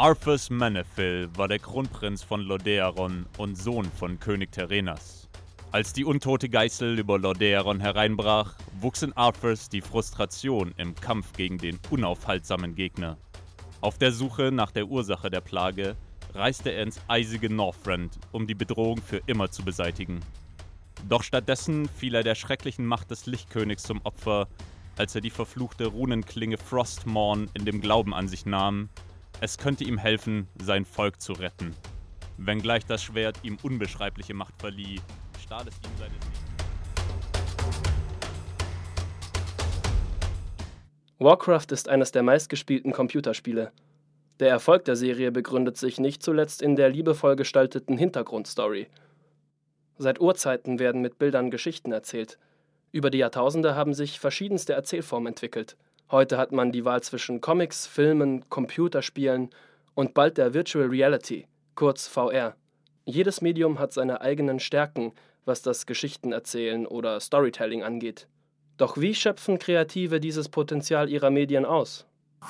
Arthas Menethil war der Kronprinz von Lordaeron und Sohn von König Terenas. Als die untote Geißel über Lordaeron hereinbrach, wuchs in Arthas die Frustration im Kampf gegen den unaufhaltsamen Gegner. Auf der Suche nach der Ursache der Plage reiste er ins eisige Northrend, um die Bedrohung für immer zu beseitigen. Doch stattdessen fiel er der schrecklichen Macht des Lichtkönigs zum Opfer, als er die verfluchte Runenklinge Frostmourne in dem Glauben an sich nahm, es könnte ihm helfen, sein Volk zu retten. Wenngleich das Schwert ihm unbeschreibliche Macht verlieh, stahl es ihm seines Lebens. Warcraft ist eines der meistgespielten Computerspiele. Der Erfolg der Serie begründet sich nicht zuletzt in der liebevoll gestalteten Hintergrundstory. Seit Urzeiten werden mit Bildern Geschichten erzählt. Über die Jahrtausende haben sich verschiedenste Erzählformen entwickelt. Heute hat man die Wahl zwischen Comics, Filmen, Computerspielen und bald der Virtual Reality, kurz VR. Jedes Medium hat seine eigenen Stärken, was das Geschichtenerzählen oder Storytelling angeht. Doch wie schöpfen Kreative dieses Potenzial ihrer Medien aus?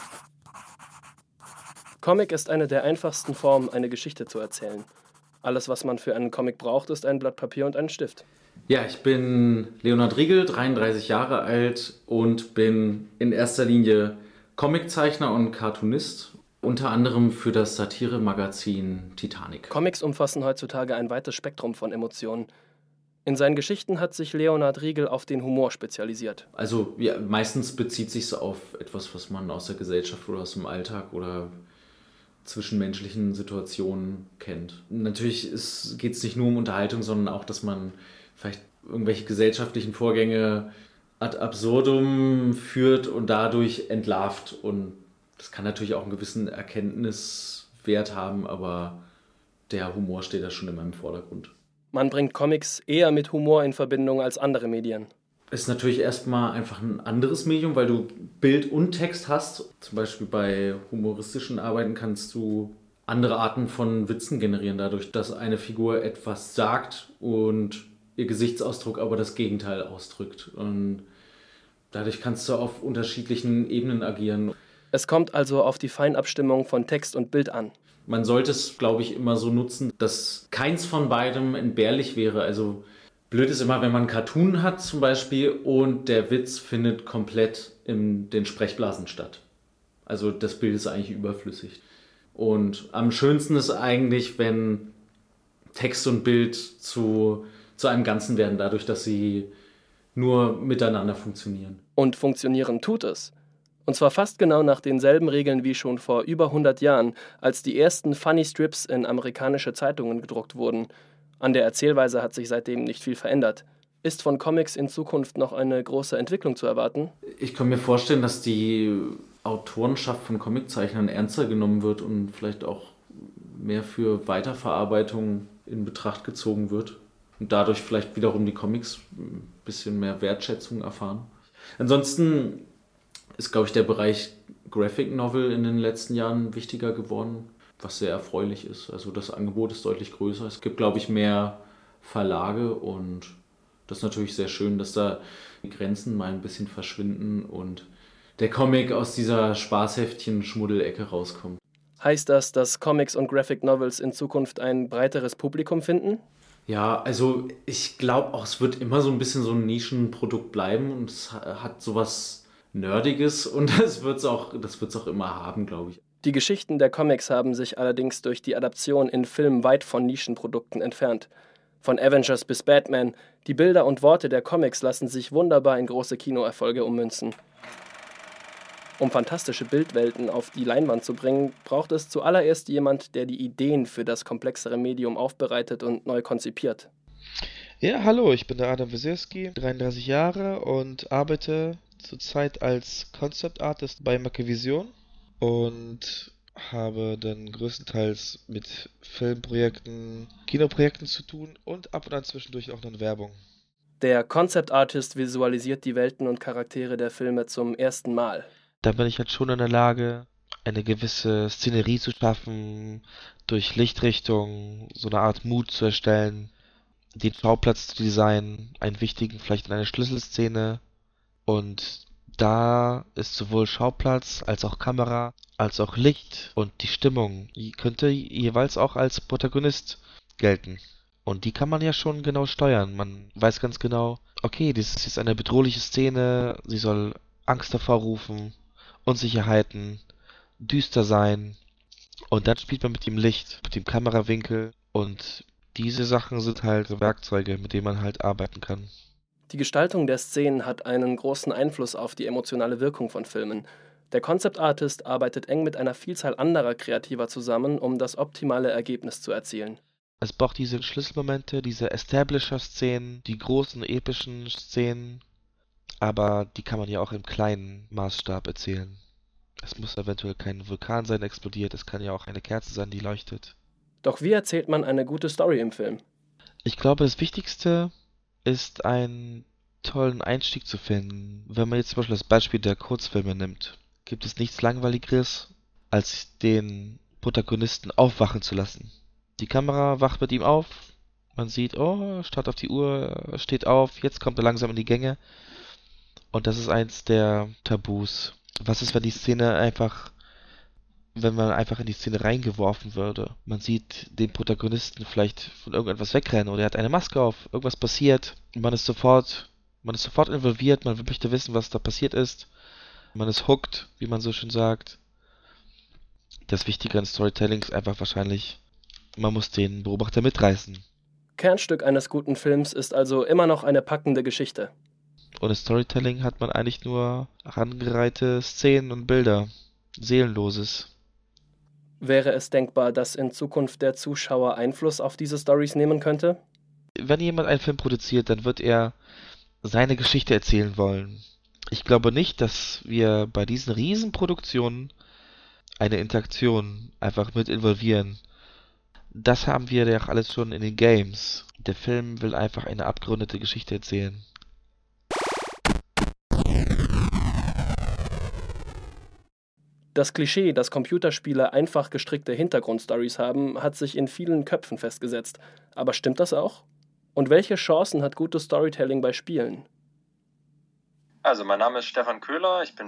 Comic ist eine der einfachsten Formen, eine Geschichte zu erzählen. Alles, was man für einen Comic braucht, ist ein Blatt Papier und einen Stift. Ja, ich bin Leonhard Riegel, 33 Jahre alt und bin in erster Linie Comiczeichner und Cartoonist, unter anderem für das Satire-Magazin Titanic. Comics umfassen heutzutage ein weites Spektrum von Emotionen. In seinen Geschichten hat sich Leonhard Riegel auf den Humor spezialisiert. Also ja, meistens bezieht sich es auf etwas, was man aus der Gesellschaft oder aus dem Alltag oder zwischenmenschlichen Situationen kennt. Natürlich geht es nicht nur um Unterhaltung, sondern auch, dass man vielleicht irgendwelche gesellschaftlichen Vorgänge ad absurdum führt und dadurch entlarvt. Und das kann natürlich auch einen gewissen Erkenntniswert haben, aber der Humor steht da schon immer im Vordergrund. Man bringt Comics eher mit Humor in Verbindung als andere Medien. Es ist natürlich erstmal einfach ein anderes Medium, weil du Bild und Text hast. Zum Beispiel bei humoristischen Arbeiten kannst du andere Arten von Witzen generieren, dadurch, dass eine Figur etwas sagt und ihr Gesichtsausdruck aber das Gegenteil ausdrückt. Und dadurch kannst du auf unterschiedlichen Ebenen agieren. Es kommt also auf die Feinabstimmung von Text und Bild an. Man sollte es, glaube ich, immer so nutzen, dass keins von beidem entbehrlich wäre. Also blöd ist immer, wenn man einen Cartoon hat zum Beispiel und der Witz findet komplett in den Sprechblasen statt. Also das Bild ist eigentlich überflüssig. Und am schönsten ist eigentlich, wenn Text und Bild zu einem Ganzen werden, dadurch, dass sie nur miteinander funktionieren. Und funktionieren tut es. Und zwar fast genau nach denselben Regeln wie schon vor über 100 Jahren, als die ersten Funny Strips in amerikanische Zeitungen gedruckt wurden. An der Erzählweise hat sich seitdem nicht viel verändert. Ist von Comics in Zukunft noch eine große Entwicklung zu erwarten? Ich kann mir vorstellen, dass die Autorenschaft von Comiczeichnern ernster genommen wird und vielleicht auch mehr für Weiterverarbeitung in Betracht gezogen wird. Und dadurch vielleicht wiederum die Comics ein bisschen mehr Wertschätzung erfahren. Ansonsten ist, glaube ich, der Bereich Graphic Novel in den letzten Jahren wichtiger geworden, was sehr erfreulich ist. Also das Angebot ist deutlich größer. Es gibt, glaube ich, mehr Verlage und das ist natürlich sehr schön, dass da die Grenzen mal ein bisschen verschwinden und der Comic aus dieser Spaßheftchen-Schmuddelecke rauskommt. Heißt das, dass Comics und Graphic Novels in Zukunft ein breiteres Publikum finden? Ja, also ich glaube auch, es wird immer so ein bisschen so ein Nischenprodukt bleiben und es hat sowas Nerdiges und das wird's auch immer haben, glaube ich. Die Geschichten der Comics haben sich allerdings durch die Adaption in Filmen weit von Nischenprodukten entfernt. Von Avengers bis Batman, die Bilder und Worte der Comics lassen sich wunderbar in große Kinoerfolge ummünzen. Um fantastische Bildwelten auf die Leinwand zu bringen, braucht es zuallererst jemand, der die Ideen für das komplexere Medium aufbereitet und neu konzipiert. Ja, hallo, ich bin der Adam Wysierski, 33 Jahre und arbeite zurzeit als Concept Artist bei Machivision und habe dann größtenteils mit Filmprojekten, Kinoprojekten zu tun und ab und an zwischendurch auch noch Werbung. Der Concept Artist visualisiert die Welten und Charaktere der Filme zum ersten Mal. Da bin ich halt schon in der Lage, eine gewisse Szenerie zu schaffen, durch Lichtrichtung so eine Art Mood zu erstellen, den Schauplatz zu designen, einen wichtigen, vielleicht in einer Schlüsselszene und Da ist sowohl Schauplatz als auch Kamera, als auch Licht und die Stimmung, die könnte jeweils auch als Protagonist gelten. Und die kann man ja schon genau steuern. Man weiß ganz genau, okay, das ist jetzt eine bedrohliche Szene, sie soll Angst hervorrufen, Unsicherheiten, düster sein. Und dann spielt man mit dem Licht, mit dem Kamerawinkel und diese Sachen sind halt Werkzeuge, mit denen man halt arbeiten kann. Die Gestaltung der Szenen hat einen großen Einfluss auf die emotionale Wirkung von Filmen. Der Concept Artist arbeitet eng mit einer Vielzahl anderer Kreativer zusammen, um das optimale Ergebnis zu erzielen. Es braucht diese Schlüsselmomente, diese Establisher-Szenen, die großen epischen Szenen, aber die kann man ja auch im kleinen Maßstab erzählen. Es muss eventuell kein Vulkan sein, der explodiert, es kann ja auch eine Kerze sein, die leuchtet. Doch wie erzählt man eine gute Story im Film? Ich glaube, das Wichtigste ist, einen tollen Einstieg zu finden. Wenn man jetzt zum Beispiel das Beispiel der Kurzfilme nimmt, gibt es nichts Langweiligeres, als den Protagonisten aufwachen zu lassen. Die Kamera wacht mit ihm auf, man sieht, oh, starrt auf die Uhr, steht auf, jetzt kommt er langsam in die Gänge. Und das ist eins der Tabus. Was ist, wenn man einfach in die Szene reingeworfen würde? Man sieht den Protagonisten vielleicht von irgendetwas wegrennen oder er hat eine Maske auf, irgendwas passiert. Man ist sofort involviert, man möchte wissen, was da passiert ist. Man ist hooked, wie man so schön sagt. Das Wichtige an Storytelling ist einfach wahrscheinlich, man muss den Beobachter mitreißen. Kernstück eines guten Films ist also immer noch eine packende Geschichte. Ohne Storytelling hat man eigentlich nur herangereihte Szenen und Bilder. Seelenloses. Wäre es denkbar, dass in Zukunft der Zuschauer Einfluss auf diese Stories nehmen könnte? Wenn jemand einen Film produziert, dann wird er seine Geschichte erzählen wollen. Ich glaube nicht, dass wir bei diesen Riesenproduktionen eine Interaktion einfach mit involvieren. Das haben wir ja auch alles schon in den Games. Der Film will einfach eine abgerundete Geschichte erzählen. Das Klischee, dass Computerspiele einfach gestrickte Hintergrundstories haben, hat sich in vielen Köpfen festgesetzt. Aber stimmt das auch? Und welche Chancen hat gutes Storytelling bei Spielen? Also, mein Name ist Stefan Köhler, ich bin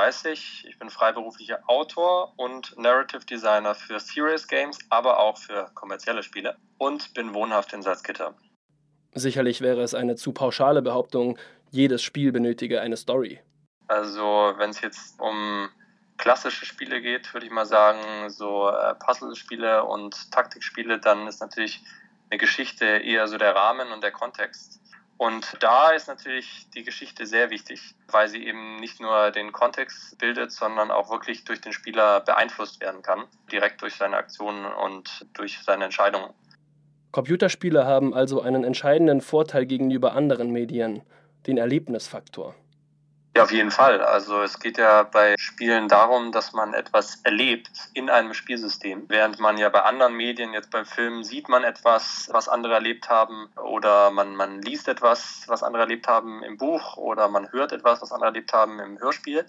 34, ich bin freiberuflicher Autor und Narrative Designer für Serious Games, aber auch für kommerzielle Spiele und bin wohnhaft in Salzgitter. Sicherlich wäre es eine zu pauschale Behauptung, jedes Spiel benötige eine Story. Also, wenn es jetzt um klassische Spiele geht, würde ich mal sagen, so Puzzlespiele und Taktikspiele, dann ist natürlich eine Geschichte eher so der Rahmen und der Kontext. Und da ist natürlich die Geschichte sehr wichtig, weil sie eben nicht nur den Kontext bildet, sondern auch wirklich durch den Spieler beeinflusst werden kann, direkt durch seine Aktionen und durch seine Entscheidungen. Computerspiele haben also einen entscheidenden Vorteil gegenüber anderen Medien, den Erlebnisfaktor. Ja, auf jeden Fall. Also es geht ja bei Spielen darum, dass man etwas erlebt in einem Spielsystem. Während man ja bei anderen Medien, jetzt beim Film, sieht man etwas, was andere erlebt haben, oder man liest etwas, was andere erlebt haben im Buch, oder man hört etwas, was andere erlebt haben im Hörspiel.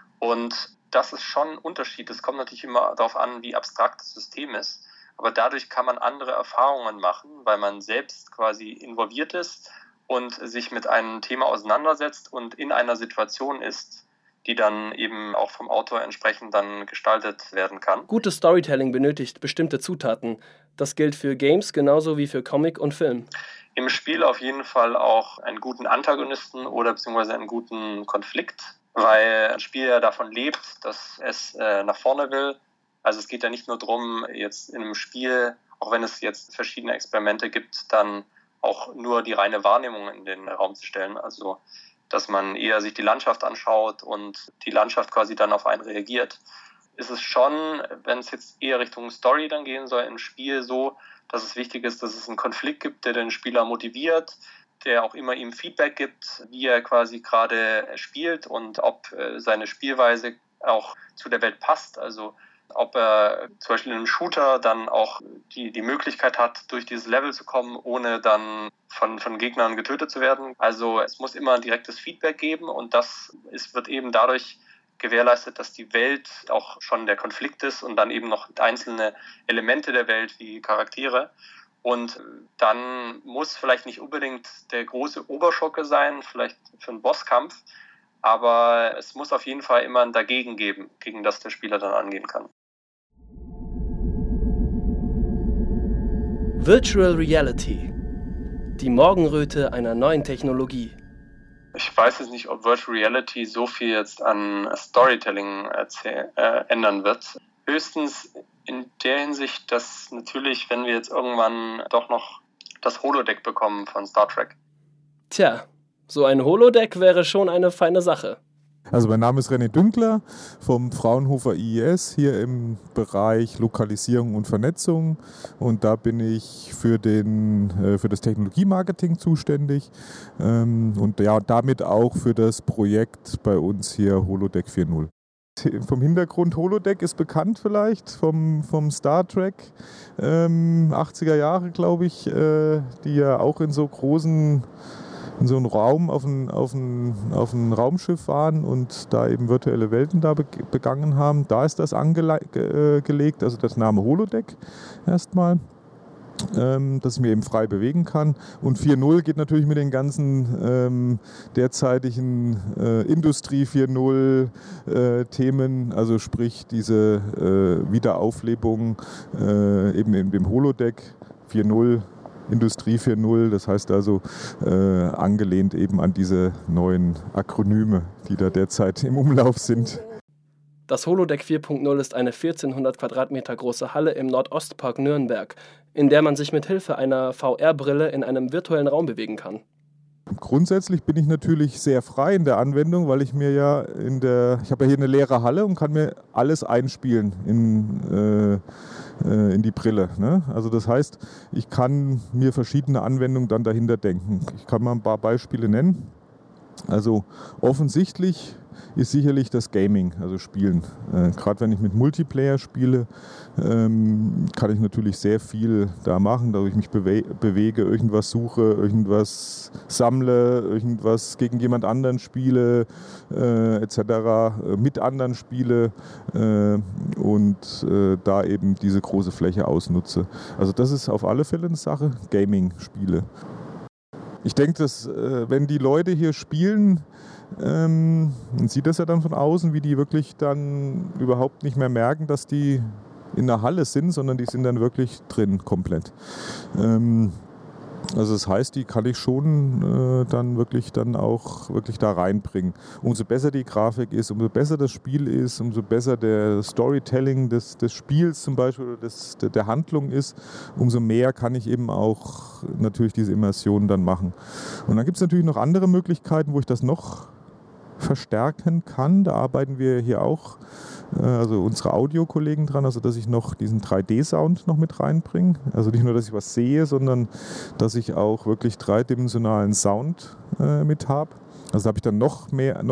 Und das ist schon ein Unterschied. Es kommt natürlich immer darauf an, wie abstrakt das System ist. Aber dadurch kann man andere Erfahrungen machen, weil man selbst quasi involviert ist und sich mit einem Thema auseinandersetzt und in einer Situation ist, die dann eben auch vom Autor entsprechend dann gestaltet werden kann. Gutes Storytelling benötigt bestimmte Zutaten. Das gilt für Games genauso wie für Comic und Film. Im Spiel auf jeden Fall auch einen guten Antagonisten oder beziehungsweise einen guten Konflikt, weil ein Spiel ja davon lebt, dass es nach vorne will. Also es geht ja nicht nur darum, jetzt in einem Spiel, auch wenn es jetzt verschiedene Experimente gibt, dann auch nur die reine Wahrnehmung in den Raum zu stellen. Also, dass man eher sich die Landschaft anschaut und die Landschaft quasi dann auf einen reagiert. Ist es schon, wenn es jetzt eher Richtung Story dann gehen soll im Spiel, so, dass es wichtig ist, dass es einen Konflikt gibt, der den Spieler motiviert, der auch immer ihm Feedback gibt, wie er quasi gerade spielt und ob seine Spielweise auch zu der Welt passt. Also ob er zum Beispiel in einem Shooter dann auch die Möglichkeit hat, durch dieses Level zu kommen, ohne dann von Gegnern getötet zu werden. Also es muss immer ein direktes Feedback geben und wird eben dadurch gewährleistet, dass die Welt auch schon der Konflikt ist und dann eben noch einzelne Elemente der Welt wie Charaktere. Und dann muss vielleicht nicht unbedingt der große Oberschurke sein, vielleicht für einen Bosskampf, aber es muss auf jeden Fall immer ein Dagegen geben, gegen das der Spieler dann angehen kann. Virtual Reality. Die Morgenröte einer neuen Technologie. Ich weiß jetzt nicht, ob Virtual Reality so viel jetzt an Storytelling ändern wird. Höchstens in der Hinsicht, dass natürlich, wenn wir jetzt irgendwann doch noch das Holodeck bekommen von Star Trek. Tja, so ein Holodeck wäre schon eine feine Sache. Also mein Name ist René Dünkler vom Fraunhofer IIS hier im Bereich Lokalisierung und Vernetzung und da bin ich für das Technologiemarketing zuständig und ja, damit auch für das Projekt bei uns hier Holodeck 4.0. Vom Hintergrund Holodeck ist bekannt vielleicht vom Star Trek 80er Jahre, glaube ich, die ja auch in so einem Raum auf ein Raumschiff waren und da eben virtuelle Welten da begangen haben. Da ist das angelegt, also das Name Holodeck erstmal, dass ich mir eben frei bewegen kann. Und 4.0 geht natürlich mit den ganzen derzeitigen Industrie 4.0 Themen, also sprich diese Wiederauflebung eben in dem Holodeck 4.0. Industrie 4.0, das heißt also angelehnt eben an diese neuen Akronyme, die da derzeit im Umlauf sind. Das Holodeck 4.0 ist eine 1400 Quadratmeter große Halle im Nordostpark Nürnberg, in der man sich mit Hilfe einer VR-Brille in einem virtuellen Raum bewegen kann. Grundsätzlich bin ich natürlich sehr frei in der Anwendung, weil ich mir ich habe ja hier eine leere Halle und kann mir alles einspielen in die Brille. Ne? Also das heißt, ich kann mir verschiedene Anwendungen dann dahinter denken. Ich kann mal ein paar Beispiele nennen. Also offensichtlich ist sicherlich das Gaming, also Spielen. Gerade wenn ich mit Multiplayer spiele, kann ich natürlich sehr viel da machen, dass ich mich bewege, irgendwas suche, irgendwas sammle, irgendwas gegen jemand anderen spiele, etc., mit anderen spiele und da eben diese große Fläche ausnutze. Also das ist auf alle Fälle eine Sache, Gaming-Spiele. Ich denke, dass wenn die Leute hier spielen, man sieht das ja dann von außen, wie die wirklich dann überhaupt nicht mehr merken, dass die in der Halle sind, sondern die sind dann wirklich drin komplett. Also das heißt, die kann ich schon dann auch da reinbringen. Umso besser die Grafik ist, umso besser das Spiel ist, umso besser der Storytelling des Spiels zum Beispiel oder der Handlung ist, umso mehr kann ich eben auch natürlich diese Immersion dann machen. Und dann gibt es natürlich noch andere Möglichkeiten, wo ich das noch verstärken kann. Da arbeiten wir hier auch, also unsere Audiokollegen dran, also dass ich noch diesen 3D-Sound noch mit reinbringe. Also nicht nur, dass ich was sehe, sondern dass ich auch wirklich dreidimensionalen Sound mit habe. Also da habe ich dann noch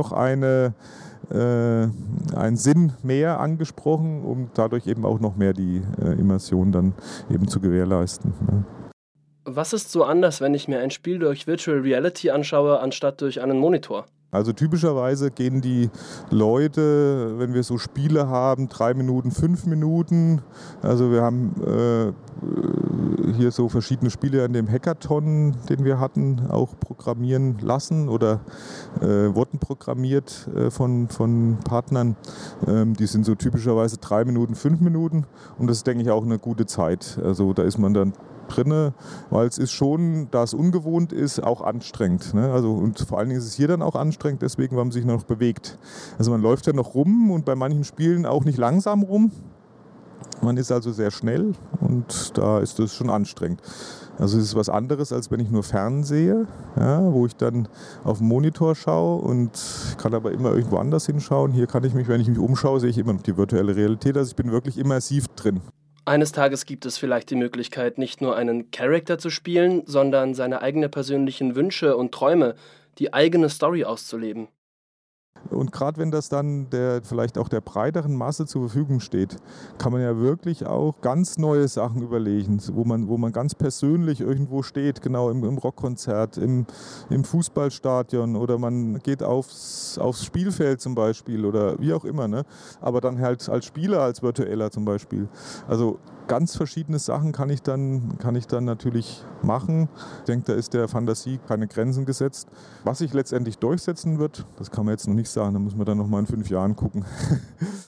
einen Sinn mehr angesprochen, um dadurch eben auch noch mehr die Immersion dann eben zu gewährleisten. Ne? Was ist so anders, wenn ich mir ein Spiel durch Virtual Reality anschaue, anstatt durch einen Monitor? Also typischerweise gehen die Leute, wenn wir so Spiele haben, 3 Minuten, 5 Minuten. Also wir haben hier so verschiedene Spiele an dem Hackathon, den wir hatten, auch programmieren lassen oder wurden programmiert von Partnern. Die sind so typischerweise 3 Minuten, 5 Minuten und das ist, denke ich, auch eine gute Zeit. Also da ist man dann drinne, weil es ist schon, da es ungewohnt ist, auch anstrengend. Ne? Also, und vor allen Dingen ist es hier dann auch anstrengend, deswegen, weil man sich noch bewegt. Also man läuft ja noch rum und bei manchen Spielen auch nicht langsam rum. Man ist also sehr schnell und da ist das schon anstrengend. Also es ist was anderes, als wenn ich nur fernsehe, ja, wo ich dann auf den Monitor schaue und kann aber immer irgendwo anders hinschauen. Hier kann ich mich, wenn ich mich umschaue, sehe ich immer noch die virtuelle Realität. Also ich bin wirklich immersiv drin. Eines Tages gibt es vielleicht die Möglichkeit, nicht nur einen Charakter zu spielen, sondern seine eigenen persönlichen Wünsche und Träume, die eigene Story auszuleben. Und gerade wenn das dann vielleicht auch der breiteren Masse zur Verfügung steht, kann man ja wirklich auch ganz neue Sachen überlegen, wo man ganz persönlich irgendwo steht, genau im Rockkonzert, im Fußballstadion oder man geht aufs Spielfeld zum Beispiel oder wie auch immer, ne? Aber dann halt als Spieler, als Virtueller zum Beispiel. Also ganz verschiedene Sachen kann ich dann natürlich machen. Ich denke, da ist der Fantasie keine Grenzen gesetzt. Was sich letztendlich durchsetzen wird, das kann man jetzt noch nicht sagen, da muss man dann noch mal in 5 Jahren gucken.